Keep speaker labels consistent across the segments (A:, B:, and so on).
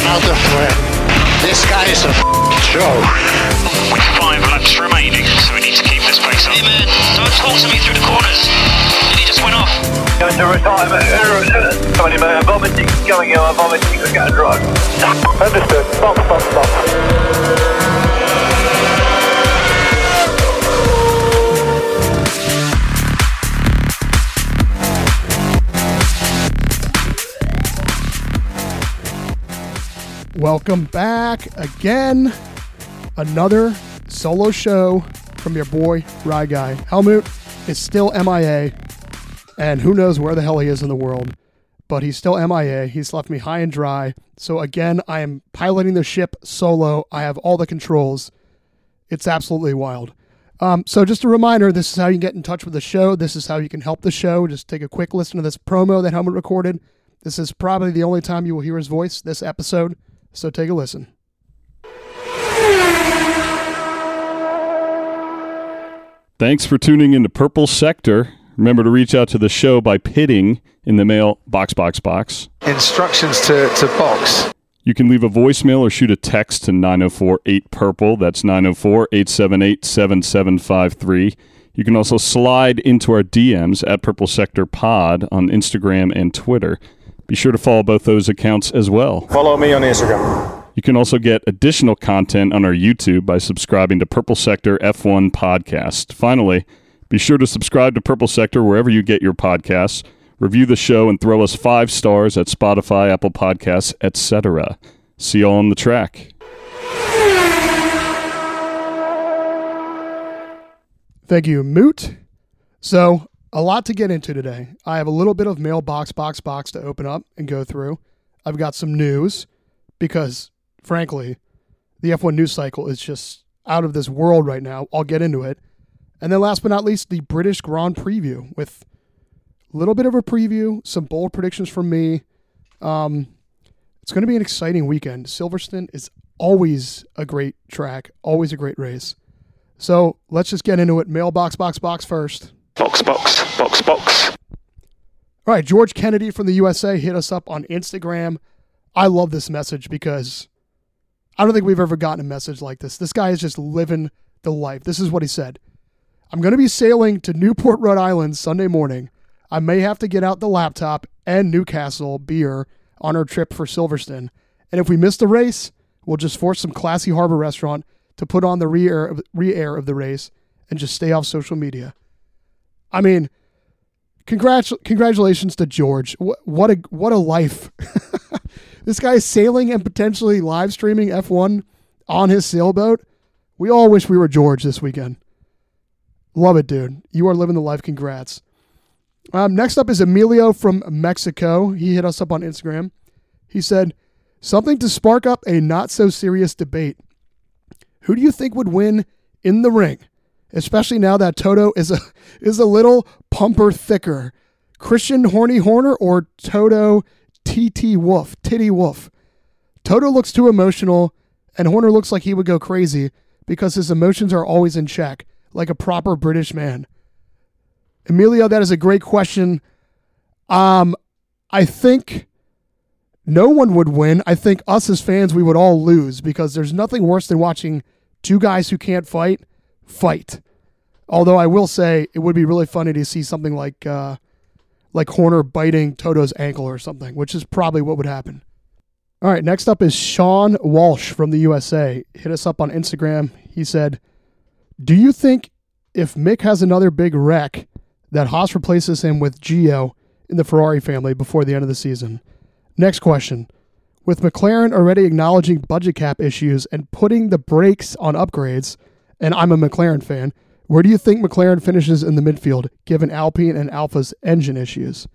A: another friend. This guy is a joke.
B: 5 laps remaining, so we need to keep this pace up. Hey man, don't talk to me through the corners. He just went off.
C: Going to retirement. 20 man vomiting, going on vomiting, we're going to drive. Understood. Box.
D: Welcome back again. Another solo show from your boy, Rye Guy. Helmut is still MIA, and who knows where the hell he is in the world, but he's still MIA. He's left me high and dry. So again, I am piloting the ship solo. I have all the controls. It's absolutely wild. So just a reminder, this is how you can get in touch with the show. This is how you can help the show. Just take a quick listen to this promo that Helmut recorded. This is probably the only time you will hear his voice this episode. So take a listen.
E: Thanks for tuning into Purple Sector. Remember to reach out to the show by pitting in the mail box.
F: Instructions to box.
E: You can leave a voicemail or shoot a text to 904-8-PURPLE. That's 904-878-7753. You can also slide into our DMs at Purple Sector Pod on Instagram and Twitter. Be sure to follow both those accounts as well.
F: Follow me on Instagram.
E: You can also get additional content on our YouTube by subscribing to Purple Sector F1 Podcast. Finally, be sure to subscribe to Purple Sector wherever you get your podcasts. Review the show and throw us 5 stars at Spotify, Apple Podcasts, etc. See you all on the track.
D: Thank you, Moot. So, a lot to get into today. I have a little bit of mailbox to open up and go through. I've got some news because, frankly, the F1 news cycle is just out of this world right now. I'll get into it. And then last but not least, the British Grand Preview with a little bit of a preview, some bold predictions from me. It's going to be an exciting weekend. Silverstone is always a great track, always a great race. So let's just get into it. Mailbox first.
F: Box.
D: All right, George Kennedy from the USA hit us up on Instagram. I love this message because I don't think we've ever gotten a message like this. This guy is just living the life. This is what he said. I'm going to be sailing to Newport, Rhode Island Sunday morning. I may have to get out the laptop and Newcastle beer on our trip for Silverstone. And if we miss the race, we'll just force some classy harbor restaurant to put on the re-air of the race and just stay off social media. I mean, congratulations to George. What a life. This guy is sailing and potentially live streaming F1 on his sailboat. We all wish we were George this weekend. Love it, dude. You are living the life. Congrats. Next up is Emilio from Mexico. He hit us up on Instagram. He said, something to spark up a not-so-serious debate. Who do you think would win in the ring? Especially now that Toto is a little pumper thicker. Christian Horny Horner or Toto Titty Wolf? Toto looks too emotional, and Horner looks like he would go crazy because his emotions are always in check, like a proper British man. Emilio, that is a great question. I think no one would win. I think us as fans, we would all lose because there's nothing worse than watching two guys who can't fight. Although I will say it would be really funny to see something like Horner biting Toto's ankle or something, which is probably what would happen. All right, next up is Sean Walsh from the USA. Hit us up on Instagram. He said, do you think if Mick has another big wreck that Haas replaces him with Gio in the Ferrari family before the end of the season? Next question. With McLaren already acknowledging budget cap issues and putting the brakes on upgrades, and I'm a McLaren fan, where do you think McLaren finishes in the midfield, given Alpine and Alpha's engine issues?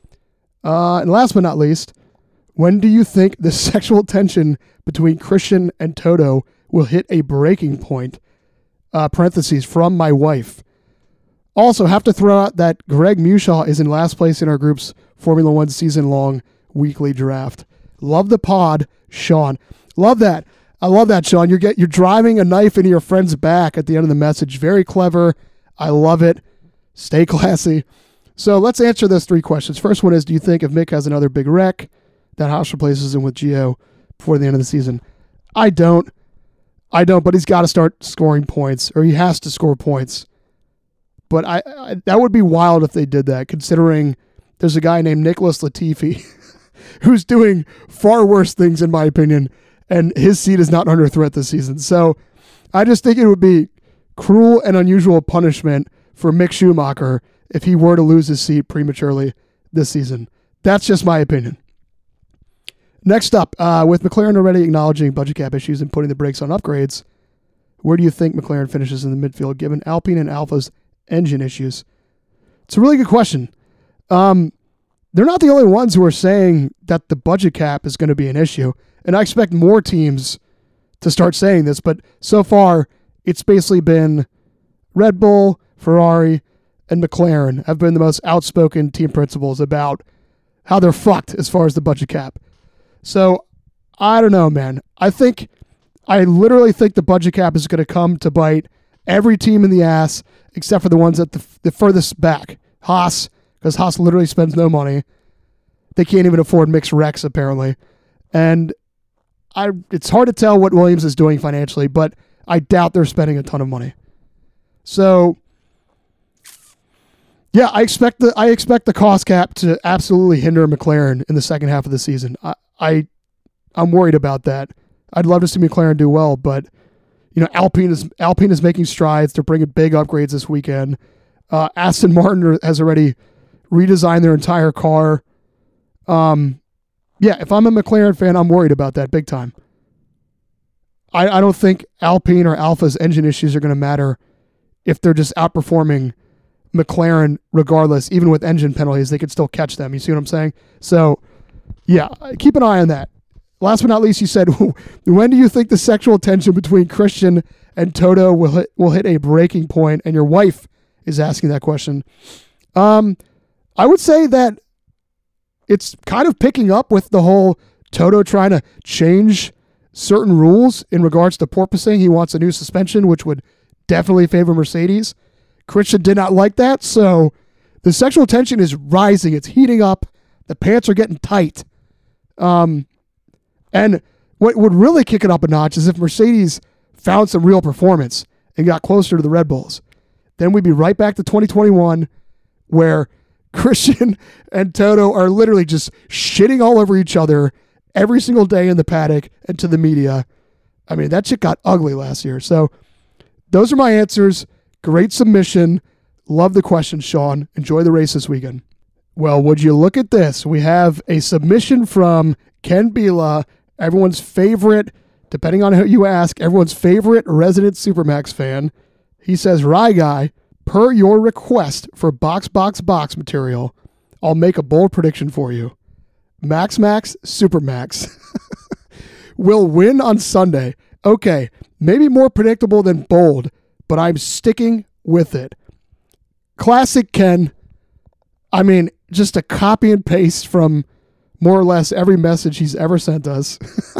D: And last but not least, when do you think the sexual tension between Christian and Toto will hit a breaking point? Parentheses, from my wife. Also, have to throw out that Greg Mushaw is in last place in our group's Formula One season-long weekly draft. Love the pod, Sean. Love that. I love that, Sean. You're driving a knife into your friend's back at the end of the message. Very clever. I love it. Stay classy. So let's answer those 3 questions. First one is, do you think if Mick has another big wreck, that Haas replaces him with Gio before the end of the season. I don't, but he's got to start scoring points, or he has to score points. But I that would be wild if they did that, considering there's a guy named Nicholas Latifi who's doing far worse things, in my opinion, and his seat is not under threat this season. So I just think it would be cruel and unusual punishment for Mick Schumacher if he were to lose his seat prematurely this season. That's just my opinion. Next up, with McLaren already acknowledging budget cap issues and putting the brakes on upgrades, where do you think McLaren finishes in the midfield given Alpine and Alfa's engine issues? It's a really good question. They're not the only ones who are saying that the budget cap is going to be an issue, and I expect more teams to start saying this, but so far it's basically been Red Bull, Ferrari, and McLaren have been the most outspoken team principals about how they're fucked as far as the budget cap. So, I don't know, man. I literally think the budget cap is going to come to bite every team in the ass, except for the ones at the furthest back. Haas, because Haas literally spends no money. They can't even afford mixed wrecks, apparently. And it's hard to tell what Williams is doing financially, but I doubt they're spending a ton of money. So, yeah, I expect the cost cap to absolutely hinder McLaren in the second half of the season. I'm worried about that. I'd love to see McLaren do well, but Alpine is making strides. They're bringing big upgrades this weekend. Aston Martin has already redesigned their entire car. Yeah, if I'm a McLaren fan, I'm worried about that big time. I don't think Alpine or Alfa's engine issues are going to matter if they're just outperforming McLaren regardless. Even with engine penalties, they could still catch them. You see what I'm saying? So, yeah, keep an eye on that. Last but not least, you said, when do you think the sexual tension between Christian and Toto will hit a breaking point? And your wife is asking that question. I would say that it's kind of picking up with the whole Toto trying to change certain rules in regards to porpoising. He wants a new suspension, which would definitely favor Mercedes. Christian did not like that, so the sexual tension is rising. It's heating up. The pants are getting tight. And what would really kick it up a notch is if Mercedes found some real performance and got closer to the Red Bulls. Then we'd be right back to 2021 where Christian and Toto are literally just shitting all over each other every single day in the paddock and to the media. I mean, that shit got ugly last year. So those are my answers. Great submission. Love the question, Sean. Enjoy the race this weekend. Well, would you look at this? We have a submission from Ken Bila, everyone's favorite, depending on who you ask, everyone's favorite resident Supermax fan. He says, Rye Guy, per your request for box material, I'll make a bold prediction for you. Max Supermax will win on Sunday. Okay, maybe more predictable than bold, but I'm sticking with it. Classic Ken. I mean, just a copy and paste from more or less every message he's ever sent us.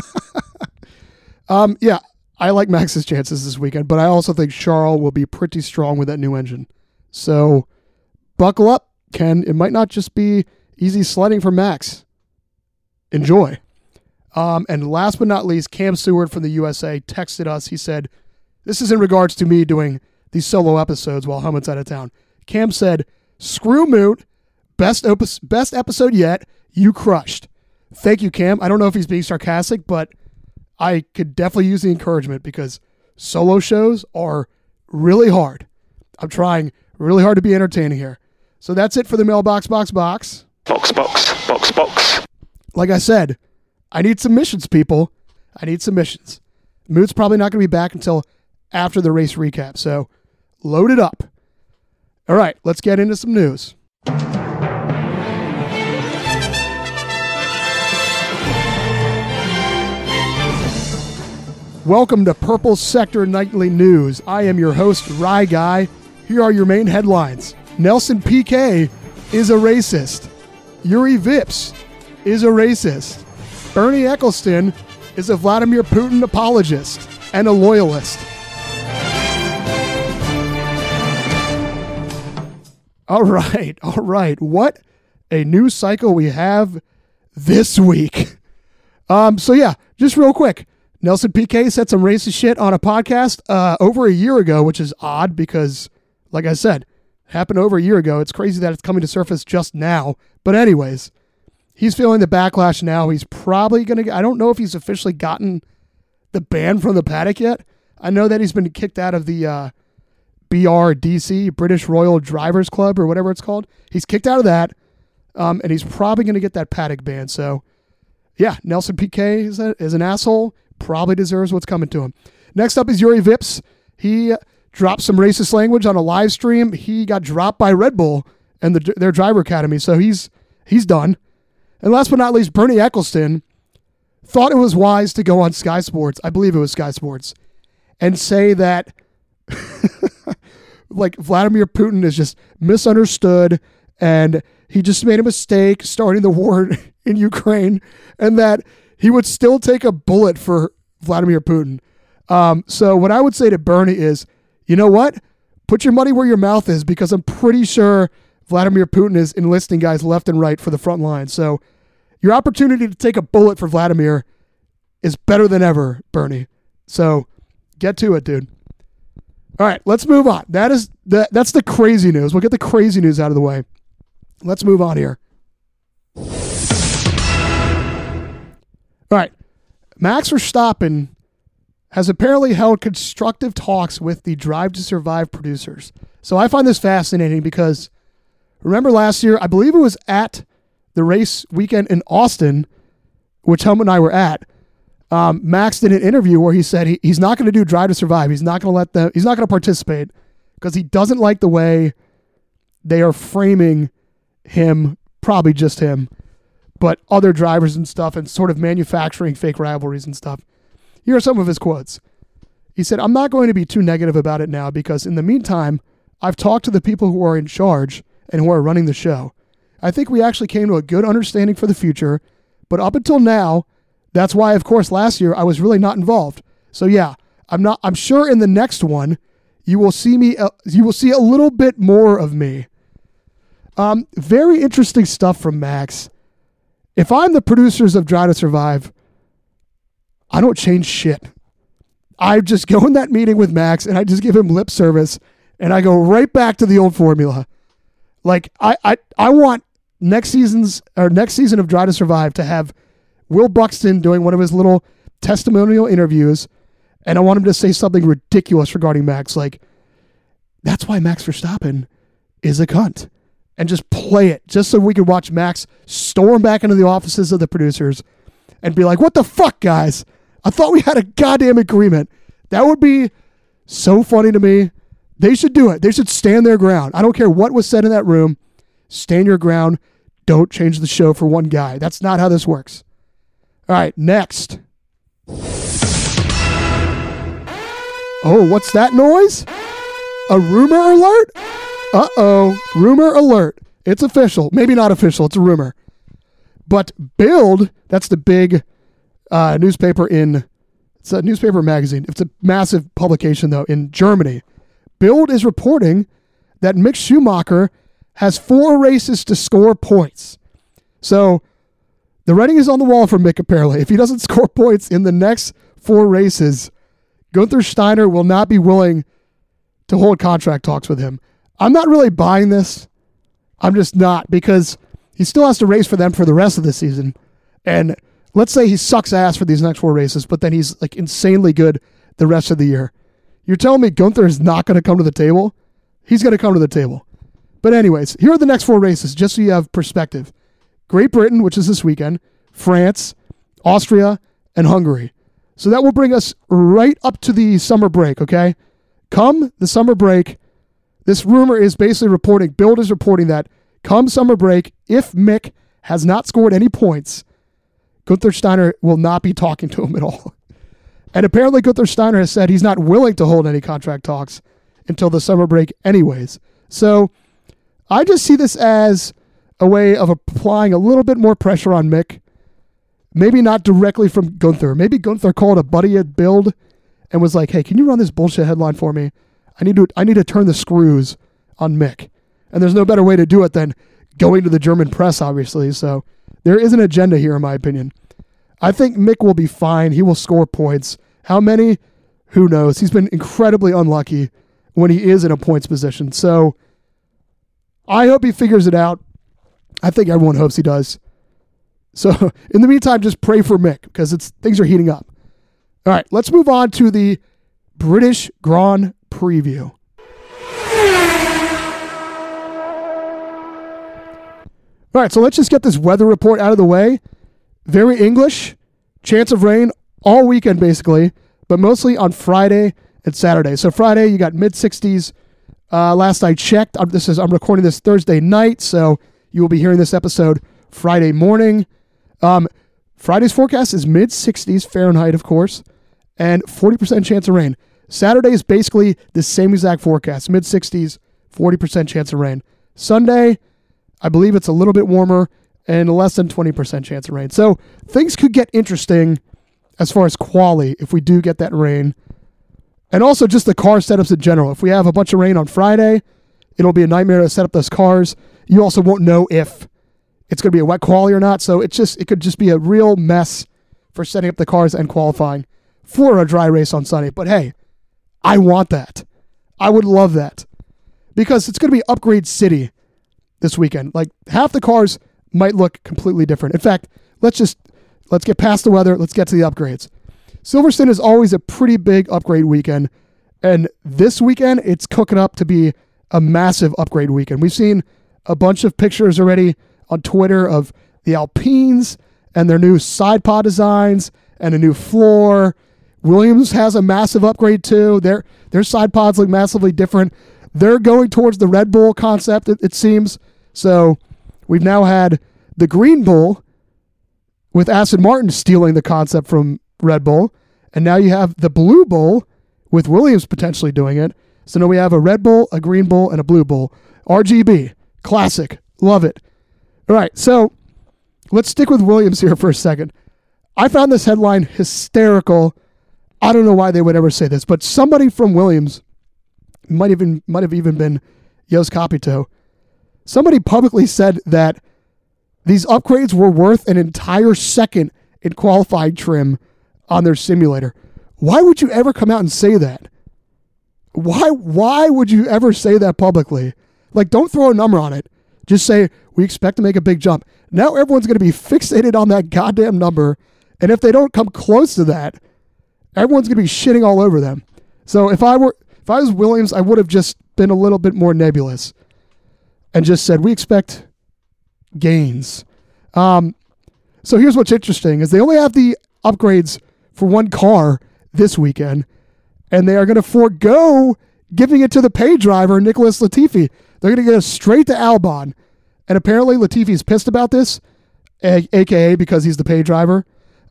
D: Yeah, I like Max's chances this weekend, but I also think Charles will be pretty strong with that new engine. So buckle up, Ken. It might not just be easy sledding for Max. Enjoy. And last but not least, Cam Seward from the USA texted us. He said, this is in regards to me doing these solo episodes while Helmut's out of town. Cam said, screw Moot, best episode yet, you crushed. Thank you, Cam. I don't know if he's being sarcastic, but I could definitely use the encouragement because solo shows are really hard. I'm trying really hard to be entertaining here. So that's it for the mailbox.
B: Box.
D: Like I said, I need submissions, people. I need submissions. Moot's probably not going to be back until after the race recap, so load it up. All right, let's get into some news. Welcome to Purple Sector Nightly News. I am your host, Rye Guy. Here are your main headlines. Nelson Piquet is a racist. Yuri Vips is a racist. Bernie Eccleston is a Vladimir Putin apologist and a loyalist. All right. What a news cycle we have this week. So yeah, just real quick. Nelson Piquet said some racist shit on a podcast over a year ago, which is odd because, like I said, it happened over a year ago. It's crazy that it's coming to surface just now. But anyways, he's feeling the backlash now. He's probably going to, I don't know if he's officially gotten the ban from the paddock yet. I know that he's been kicked out of the BRDC, British Royal Drivers Club, or whatever it's called. He's kicked out of that, and he's probably going to get that paddock ban. So, yeah, Nelson Piquet is an asshole. Probably deserves what's coming to him. Next up is Yuri Vips. He dropped some racist language on a live stream. He got dropped by Red Bull and their driver academy, so he's done. And last but not least, Bernie Eccleston thought it was wise to go on Sky Sports, I believe it was Sky Sports, and say that like Vladimir Putin is just misunderstood and he just made a mistake starting the war in Ukraine, and that he would still take a bullet for Vladimir Putin. So what I would say to Bernie is, you know what? Put your money where your mouth is, because I'm pretty sure Vladimir Putin is enlisting guys left and right for the front line. So your opportunity to take a bullet for Vladimir is better than ever, Bernie. So get to it, dude. All right, let's move on. That's the crazy news. We'll get the crazy news out of the way. Let's move on here. All right. Max Verstappen has apparently held constructive talks with the Drive to Survive producers. So I find this fascinating because remember last year, I believe it was at the race weekend in Austin, which Helmut and I were at, Max did an interview where he said he's not going to do Drive to Survive. He's not going to participate because he doesn't like the way they are framing him, probably just him, but other drivers and stuff, and sort of manufacturing fake rivalries and stuff. Here are some of his quotes. He said, "I'm not going to be too negative about it now because in the meantime, I've talked to the people who are in charge and who are running the show. I think we actually came to a good understanding for the future, but up until now, that's why, of course, last year I was really not involved. So yeah, I'm sure in the next one, you will see a little bit more of me." Very interesting stuff from Max. If I'm the producers of Drive to Survive, I don't change shit. I just go in that meeting with Max and I just give him lip service and I go right back to the old formula. Like I want next season of Drive to Survive to have Will Buxton doing one of his little testimonial interviews, and I want him to say something ridiculous regarding Max, like, that's why Max Verstappen is a cunt. And just play it, just so we could watch Max storm back into the offices of the producers and be like, what the fuck, guys? I thought we had a goddamn agreement. That would be so funny to me. They should do it. They should stand their ground. I don't care what was said in that room. Stand your ground. Don't change the show for one guy. That's not how this works. All right, next. Oh, what's that noise? A rumor alert? Uh-oh, rumor alert. It's official. Maybe not official. It's a rumor. But Bild, that's the big newspaper it's a newspaper magazine. It's a massive publication, though, in Germany. Bild is reporting that Mick Schumacher has 4 races to score points. So the writing is on the wall for Mick, apparently. If he doesn't score points in the next 4 races, Gunther Steiner will not be willing to hold contract talks with him. I'm not really buying this. I'm just not, because he still has to race for them for the rest of the season. And let's say he sucks ass for these next 4 races, but then he's like insanely good the rest of the year. You're telling me Gunther is not going to come to the table? He's going to come to the table. But anyways, here are the next 4 races, just so you have perspective. Great Britain, which is this weekend, France, Austria, and Hungary. So that will bring us right up to the summer break, okay? Come the summer break, this rumor is basically reporting, Bild is reporting that come summer break, if Mick has not scored any points, Gunther Steiner will not be talking to him at all. And apparently Gunther Steiner has said he's not willing to hold any contract talks until the summer break anyways. So I just see this as a way of applying a little bit more pressure on Mick. Maybe not directly from Gunther. Maybe Gunther called a buddy at Bild and was like, hey, can you run this bullshit headline for me? I need to turn the screws on Mick. And there's no better way to do it than going to the German press, obviously. So there is an agenda here, in my opinion. I think Mick will be fine. He will score points. How many? Who knows? He's been incredibly unlucky when he is in a points position. So I hope he figures it out. I think everyone hopes he does. So in the meantime, just pray for Mick because things are heating up. All right, let's move on to the British Grand Preview. All right, so let's just get this weather report out of the way. Very English, chance of rain all weekend basically, but mostly on Friday and Saturday. So Friday, you got mid-60s. Last I checked, I'm recording this Thursday night, so you will be hearing this episode Friday morning. Friday's forecast is mid-60s Fahrenheit, of course, and 40% chance of rain. Saturday is basically the same exact forecast, mid-60s, 40% chance of rain. Sunday, I believe it's a little bit warmer and less than 20% chance of rain. So things could get interesting as far as quali if we do get that rain. And also just the car setups in general. If we have a bunch of rain on Friday, it'll be a nightmare to set up those cars. You also won't know if it's going to be a wet quali or not. So it could just be a real mess for setting up the cars and qualifying for a dry race on Sunday. But hey, I want that. I would love that because it's going to be upgrade city this weekend. Like half the cars might look completely different. In fact, let's get past the weather. Let's get to the upgrades. Silverstone is always a pretty big upgrade weekend. And this weekend, it's cooking up to be a massive upgrade weekend. We've seen a bunch of pictures already on Twitter of the Alpines and their new side pod designs and a new floor. Williams has a massive upgrade too. Their side pods look massively different. They're going towards the Red Bull concept, it seems. So we've now had the Green Bull with Aston Martin stealing the concept from Red Bull. And now you have the Blue Bull with Williams potentially doing it. So now we have a Red Bull, a Green Bull, and a Blue Bull. RGB, classic, love it. All right, so let's stick with Williams here for a second. I found this headline hysterical. I don't know why they would ever say this, but somebody from Williams, might have even been Jost Capito, somebody publicly said that these upgrades were worth an entire second in qualifying trim on their simulator. Why would you ever come out and say that? Why would you ever say that publicly? Like, don't throw a number on it. Just say, we expect to make a big jump. Now everyone's going to be fixated on that goddamn number, and if they don't come close to that, everyone's going to be shitting all over them. So if I was Williams, I would have just been a little bit more nebulous and just said, we expect gains. So here's what's interesting is they only have the upgrades for one car this weekend, and they are going to forego giving it to the pay driver, Nicholas Latifi. They're going to get it straight to Albon. And apparently Latifi's pissed about this, a.k.a. because he's the pay driver.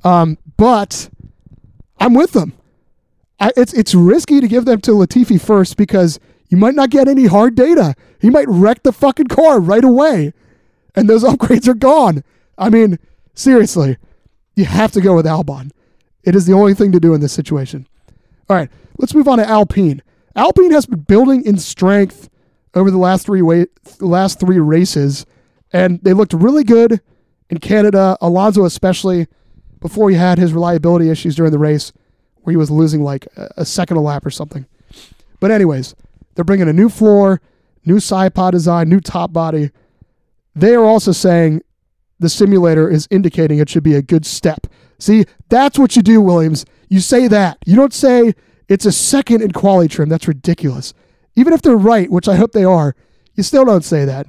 D: But I'm with them. It's risky to give them to Latifi first because you might not get any hard data. He might wreck the fucking car right away, and those upgrades are gone. I mean, seriously, you have to go with Albon. It is the only thing to do in this situation. All right, let's move on to Alpine. Alpine has been building in strength over the last three races, and they looked really good in Canada, Alonso especially, before he had his reliability issues during the race where he was losing like a second a lap or something. But anyways, they're bringing a new floor, new side pod design, new top body. They are also saying the simulator is indicating it should be a good step. See, that's what you do, Williams. You say that. You don't say it's a second in quali trim. That's ridiculous. Even if they're right, which I hope they are, you still don't say that.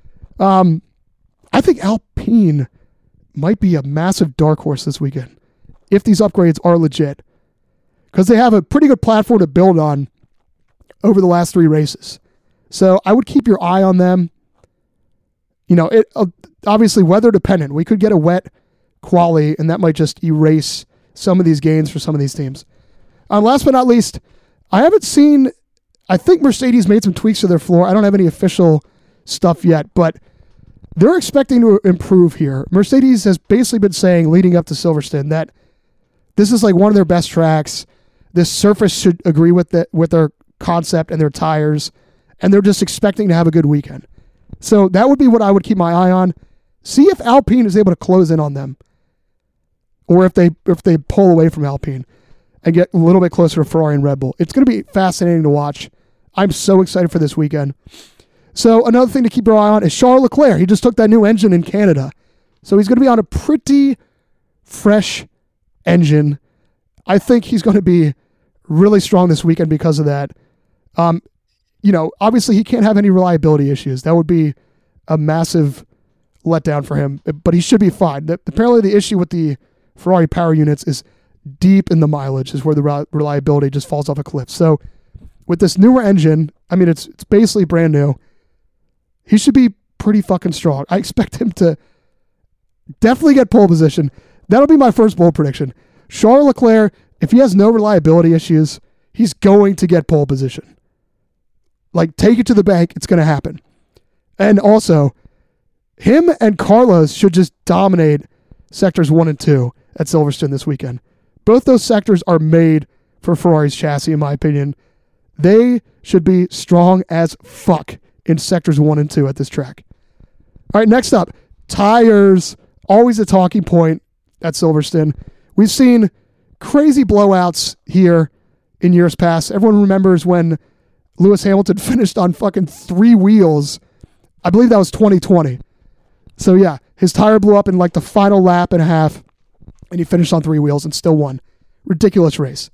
D: I think Alpine might be a massive dark horse this weekend if these upgrades are legit, because they have a pretty good platform to build on over the last three races. So I would keep your eye on them. You know, it obviously weather dependent. We could get a wet quali, and that might just erase some of these gains for some of these teams. Last but not least, I think Mercedes made some tweaks to their floor. I don't have any official stuff yet, but they're expecting to improve here. Mercedes has basically been saying leading up to Silverstone that this is like one of their best tracks. This surface should agree with their concept and their tires, and they're just expecting to have a good weekend. So that would be what I would keep my eye on. See if Alpine is able to close in on them. or if they pull away from Alpine and get a little bit closer to Ferrari and Red Bull. It's going to be fascinating to watch. I'm so excited for this weekend. So another thing to keep your eye on is Charles Leclerc. He just took that new engine in Canada. So he's going to be on a pretty fresh engine. I think he's going to be really strong this weekend because of that. Obviously he can't have any reliability issues. That would be a massive letdown for him, but he should be fine. Apparently the issue with the Ferrari power units is deep in the mileage, is where the reliability just falls off a cliff. So with this newer engine, I mean, it's basically brand new. He should be pretty fucking strong. I expect him to definitely get pole position. That'll be my first bold prediction. Charles Leclerc, if he has no reliability issues, he's going to get pole position. Like, take it to the bank. It's going to happen. And also, him and Carlos should just dominate sectors 1 and 2 at Silverstone this weekend. Both those sectors are made for Ferrari's chassis, in my opinion. They should be strong as fuck in sectors 1 and 2 at this track. All right, next up, tires. Always a talking point at Silverstone. We've seen crazy blowouts here in years past. Everyone remembers when Lewis Hamilton finished on fucking 3 wheels. I believe that was 2020. So yeah, his tire blew up in like the final lap and a half, and he finished on 3 wheels and still won. Ridiculous race.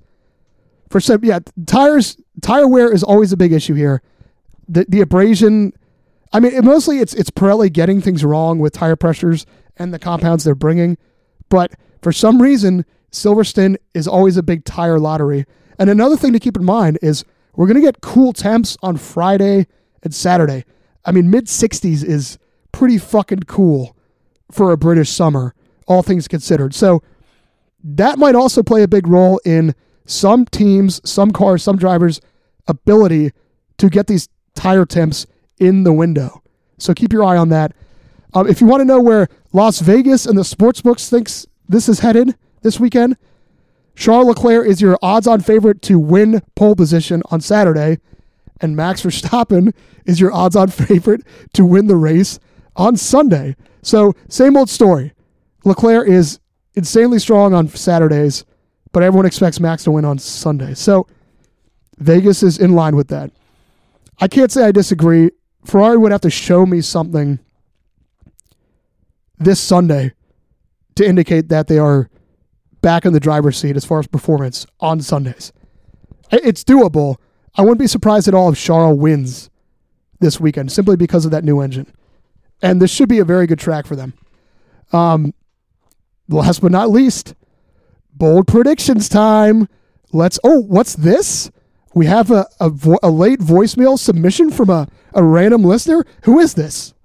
D: Tire wear is always a big issue here. The abrasion, I mean, mostly it's Pirelli getting things wrong with tire pressures and the compounds they're bringing. But for some reason, Silverstone is always a big tire lottery. And another thing to keep in mind is we're going to get cool temps on Friday and Saturday. I mean, mid-60s is pretty fucking cool for a British summer, all things considered. So that might also play a big role in some teams, some cars, some drivers' ability to get these tire temps in the window. So keep your eye on that. If you want to know where Las Vegas and the sportsbooks thinks this is headed this weekend, Charles Leclerc is your odds-on favorite to win pole position on Saturday, and Max Verstappen is your odds-on favorite to win the race on Sunday. So same old story. Leclerc is insanely strong on Saturdays, but everyone expects Max to win on Sunday. So Vegas is in line with that. I can't say I disagree. Ferrari would have to show me something this Sunday to indicate that they are back in the driver's seat as far as performance on Sundays. It's doable. I wouldn't be surprised at all if Charles wins this weekend simply because of that new engine. And this should be a very good track for them. Last but not least, bold predictions time. What's this? We have a late voicemail submission from a random listener. Who is this?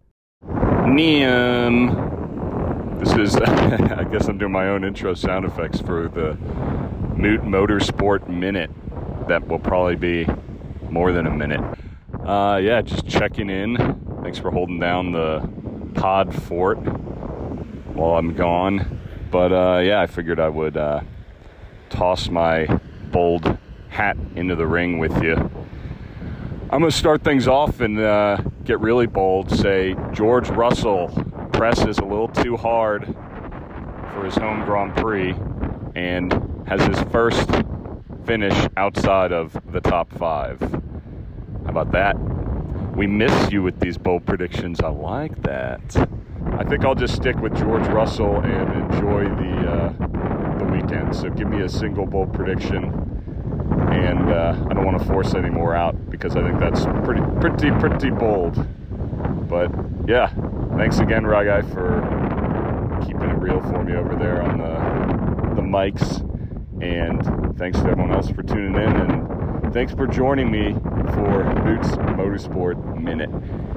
E: Neum. This is, I guess I'm doing my own intro sound effects for the Moot Motorsport Minute. That will probably be more than a minute. Just checking in. Thanks for holding down the pod fort while I'm gone. But I figured I would toss my bold hat into the ring with you. I'm going to start things off and get really bold. Say George Russell presses a little too hard for his home Grand Prix and has his first finish outside of the top 5. How about that? We miss you with these bold predictions. I like that. I think I'll just stick with George Russell and enjoy the weekend. So give me a single bold prediction, and I don't want to force any more out because I think that's pretty bold. But yeah, thanks again, Rye Guy, for keeping it real for me over there on the mics, and thanks to everyone else for tuning in, and thanks for joining me for Moot's Motorsport Minute.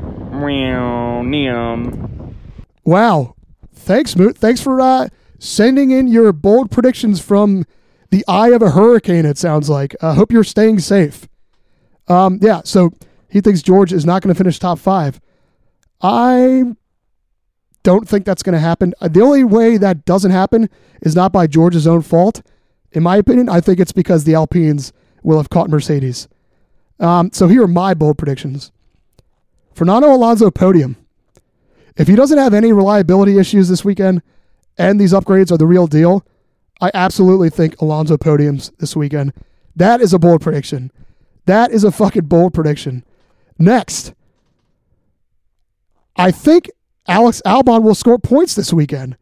D: Wow. Thanks, Moot. Thanks for sending in your bold predictions from the eye of a hurricane, it sounds like. I hope you're staying safe. So he thinks George is not going to finish top 5. I don't think that's going to happen. The only way that doesn't happen is not by George's own fault. In my opinion, I think it's because the Alpines will have caught Mercedes. So here are my bold predictions. Fernando Alonso podium. If he doesn't have any reliability issues this weekend and these upgrades are the real deal, I absolutely think Alonso podiums this weekend. That is a bold prediction. That is a fucking bold prediction. Next, I think Alex Albon will score points this weekend.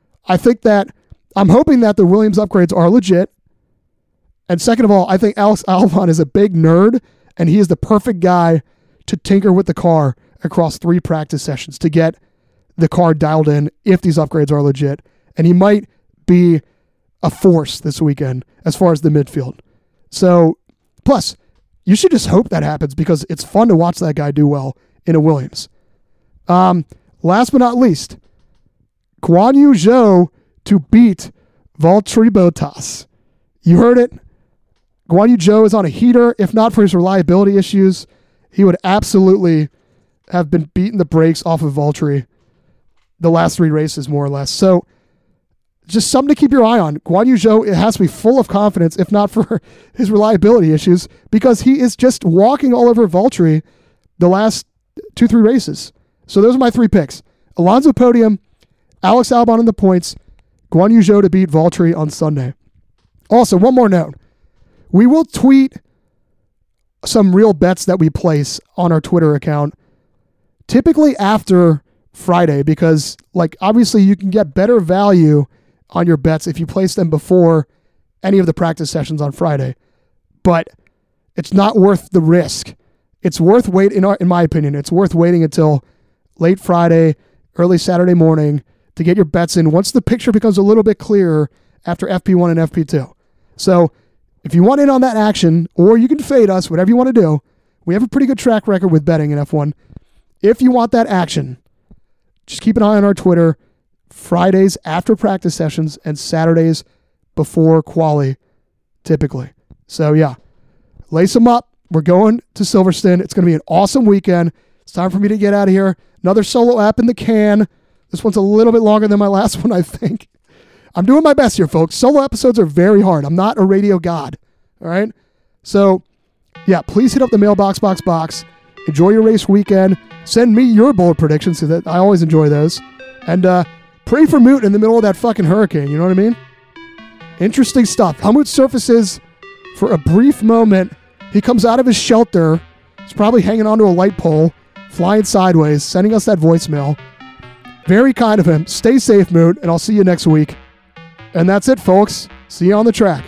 D: I'm hoping that the Williams upgrades are legit. And second of all, I think Alex Albon is a big nerd, and he is the perfect guy to tinker with the car across 3 practice sessions to get the car dialed in if these upgrades are legit. And he might be a force this weekend as far as the midfield. So, plus, you should just hope that happens because it's fun to watch that guy do well in a Williams. Last but not least, Guan Yu Zhou to beat Valtteri Bottas. You heard it. Guan Yu Zhou is on a heater. If not for his reliability issues, he would absolutely have been beating the brakes off of Valtteri the last 3 races, more or less. So, just something to keep your eye on. Guan Yu Zhou, it has to be full of confidence, if not for his reliability issues, because he is just walking all over Valtteri the last 2-3 races. So those are my 3 picks. Alonso podium, Alex Albon in the points, Guan Yu Zhou to beat Valtteri on Sunday. Also, one more note. We will tweet some real bets that we place on our Twitter account, typically after Friday, because obviously you can get better value on your bets if you place them before any of the practice sessions on Friday. But it's not worth the risk. It's worth waiting, in my opinion, it's worth waiting until late Friday, early Saturday morning to get your bets in once the picture becomes a little bit clearer after FP1 and FP2. So if you want in on that action, or you can fade us, whatever you want to do, we have a pretty good track record with betting in F1. If you want that action, just keep an eye on our Twitter, Fridays after practice sessions and Saturdays before quali, typically. So yeah, lace them up. We're going to Silverstone. It's going to be an awesome weekend. It's time for me to get out of here. Another solo app in the can. This one's a little bit longer than my last one, I think. I'm doing my best here, folks. Solo episodes are very hard. I'm not a radio god. All right? So, yeah, please hit up the mailbox, box. Enjoy your race weekend. Send me your bold predictions so that I always enjoy those. And pray for Moot in the middle of that fucking hurricane. You know what I mean? Interesting stuff. Helmut surfaces for a brief moment. He comes out of his shelter. He's probably hanging onto a light pole, flying sideways, sending us that voicemail. Very kind of him. Stay safe, Moot, and I'll see you next week. And that's it, folks. See you on the track.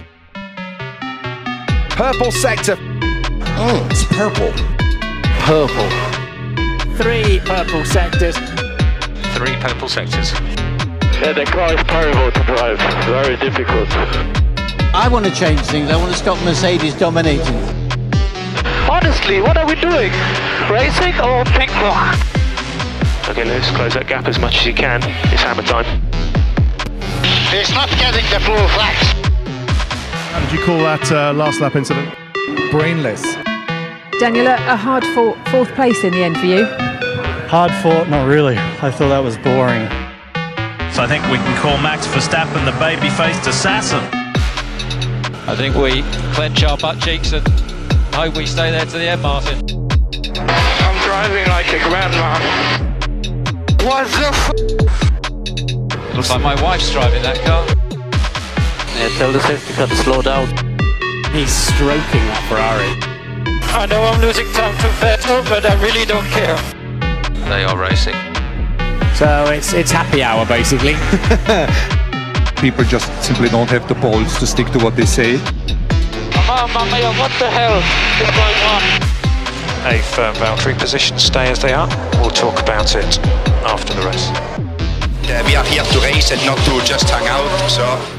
G: Purple sector.
A: Oh, it's purple.
G: Purple.
H: 3 purple sectors.
B: 3 purple sectors.
C: Yeah, the car is terrible to drive. Very difficult.
I: I want to change things. I want to stop Mercedes dominating.
C: Honestly, what are we doing? Racing or ping pong?
B: Okay, Lewis, close that gap as much as you can. It's hammer time.
A: He's not getting the blue flags.
F: How did you call that last lap incident?
G: Brainless.
J: Daniel, a hard-fought 4th place in the end for you?
K: Hard-fought? Not really. I thought that was boring.
L: So I think we can call Max Verstappen the baby-faced assassin.
M: I think we clench our butt cheeks and hope we stay there to the end, Martin.
C: I'm driving like a grandma. What the
M: Looks like my wife's driving that car.
N: Yeah, tell the safety car to slow down.
K: He's stroking that Ferrari.
C: I know I'm losing time to Vettel, but I really don't care.
M: They are racing.
K: So it's happy hour, basically.
F: People just simply don't have the balls to stick to what they say.
C: Mamma mia, what the hell is going on?
B: A firm Valtteri position, stay as they are. We'll talk about it after the race.
A: We are here to race and not to just hang out, so